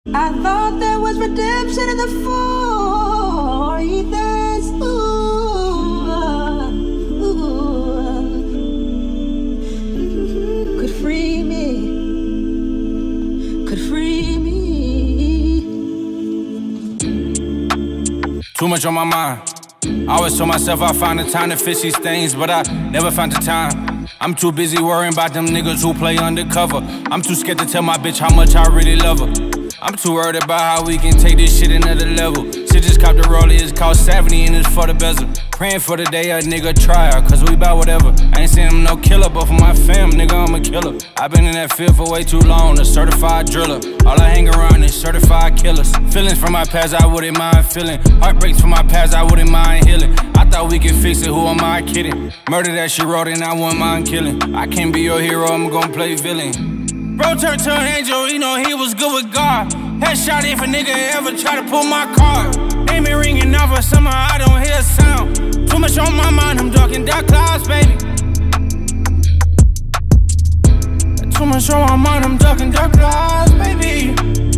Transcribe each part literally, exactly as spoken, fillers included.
I thought there was redemption in the forties. Ooh, ooh, could free me, could free me. Too much on my mind. I always told myself I'd find the time to fix these things, but I never found the time. I'm too busy worrying about them niggas who play undercover. I'm too scared to tell my bitch how much I really love her. I'm too worried about how we can take this shit another level. Shit just cop the roller, it's called seventy and it's for the bezel. Praying for the day a nigga try out, cause we bout whatever. I ain't saying I'm no killer, but for my fam, nigga, I'm a killer. I been in that field for way too long, a certified driller. All I hang around is certified killers. Feelings from my past I wouldn't mind feeling. Heartbreaks from my past I wouldn't mind healing. I thought we could fix it, who am I kidding? Murder that she wrote and I wouldn't mind killing. I can't be your hero, I'm gonna play villain. Bro turned to an angel, you know he was good with God. Headshot if a nigga ever try to pull my card. Ain't been ringing off, but somehow I don't hear a sound. Too much on my mind, I'm ducking dark clouds, baby. Too much on my mind, I'm ducking dark clouds, baby.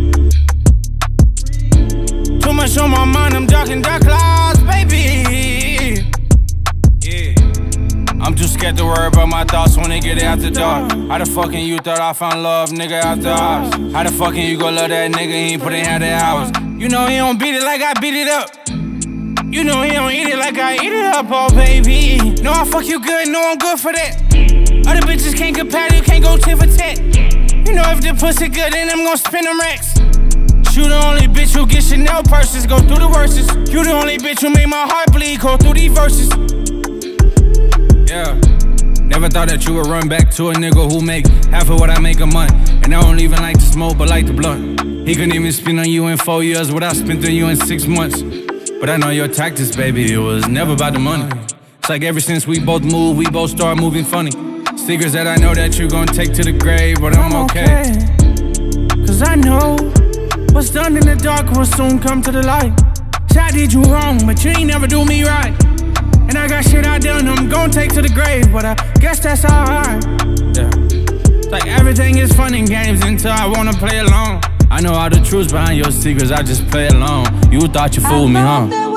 Too much on my mind, I'm ducking dark clouds, baby. Yeah. I'm too scared to worry about my thoughts when they get after dark. How the fuck can you thought I found love, nigga, after hours? How the fuck can you go love that nigga, he ain't put in half the hours? You know he don't beat it like I beat it up. You know he don't eat it like I eat it up, oh baby. No, I fuck you good, no, I'm good for that. Other bitches can't compare, you can't go tit for tat. You know if the pussy good, then I'm gon' spin them racks. You the only bitch who get Chanel purses, go through the verses. You the only bitch who made my heart bleed, go through these verses. Yeah, never thought that you would run back to a nigga who make half of what I make a month. And I don't even like to smoke, but like the blunt. He couldn't even spend on you in four years what I spent on you in six months. But I know your tactics, baby, it was never about the money. It's like ever since we both moved, we both started moving funny. Secrets that I know that you gon' take to the grave, but I'm okay. Cause I know what's done in the dark will soon come to the light. See, I did you wrong, but you ain't never do me right. And I got shit I done I'm gon' take to the grave, but I guess that's alright. Yeah. It's like everything is fun and games until I wanna play along. I know all the truths behind your secrets, I just play along. You thought you fooled me, huh?